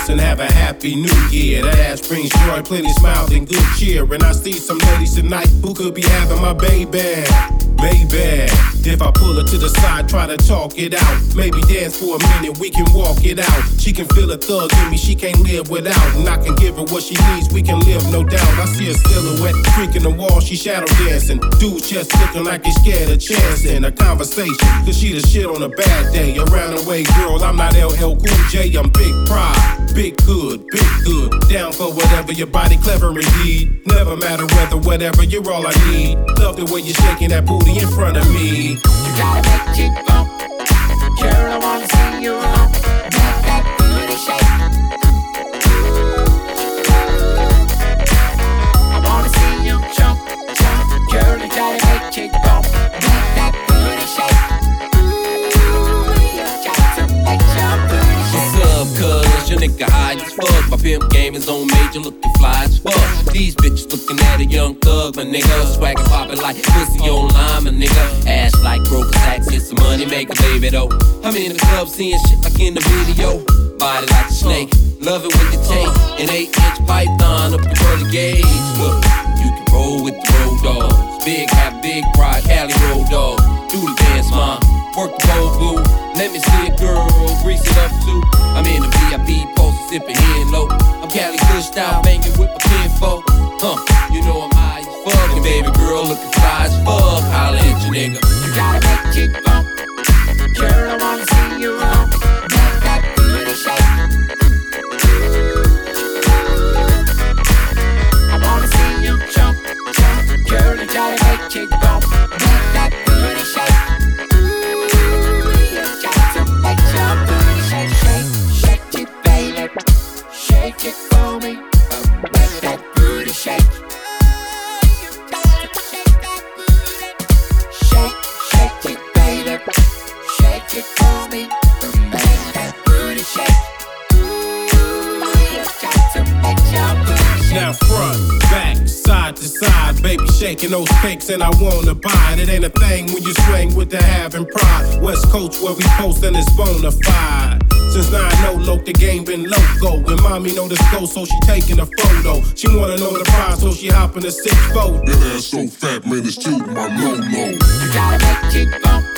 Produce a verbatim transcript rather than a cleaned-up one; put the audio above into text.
and have a happy new year. That ass brings joy, plenty smiles and good cheer. And I see some ladies tonight who could be having my baby. Maybe if I pull her to the side, try to talk it out. Maybe dance for a minute, we can walk it out. She can feel a thug in me, she can't live without. And I can give her what she needs, we can live, no doubt. I see a silhouette freaking the wall, she shadow dancing. Dudes just looking like they scared of chance in a conversation. Cause she the shit on a bad day. Around the way, girl, I'm not L L Cool J, I'm big pride. Big good, big good. Down for whatever, your body clever indeed. Never matter whether, whatever, you're all I need. Love the way you're shaking that booty in front of me. You gotta make it bump. Girl, I wanna see you up. Make that booty shake. I wanna see you jump, jump. Girl, you gotta make it bump. Make that booty shake. You got to make your booty shake. What's up, cuz? Your nigga high as fuck. My pimp game is on major, looking fly as fuck. These bitches looking at a young thug, my nigga. Swagger popping like pussy online, my nigga. Ass like broken sacks, get some money, make a baby though. I'm in the club seeing shit like in the video. Body like a snake, love it when you take an eight inch python up the pearly gauge. Look, you can roll with the road dogs. Big have big pride, Cali road dog. Do the dance, ma, work the pole boo. Let me see it, girl, grease it up too. I'm in the V I P poster, sipping hen low. I'm Cali pushed out, banging with my kinfolk. Huh, you know I'm high as fuck, and baby girl looking fly as fuck. Holla at your nigga. You gotta make it bump. Girl, I wanna see you up. Make that booty shake. I wanna see you jump, jump. Girl, you gotta make it bump. Make that booty shake. You got to make your booty shake. Shake, shake it, baby. Shake it for me. Make that booty shake. Shake, shake it, baby. Shake it for me. Make that booty shake. You got to make your booty shake. Now front, back, side to side, baby shaking those cakes and I wanna buy it. It ain't a thing when you swing with the having pride. West Coast where we post and it's bona fide. Since nine oh, loc, the game been loco. And mommy know the scope, so she taking a photo. She wanna know the prize, so she hopping a six fold. That ass so fat, man, it's shooting my low-low. You gotta make it bump.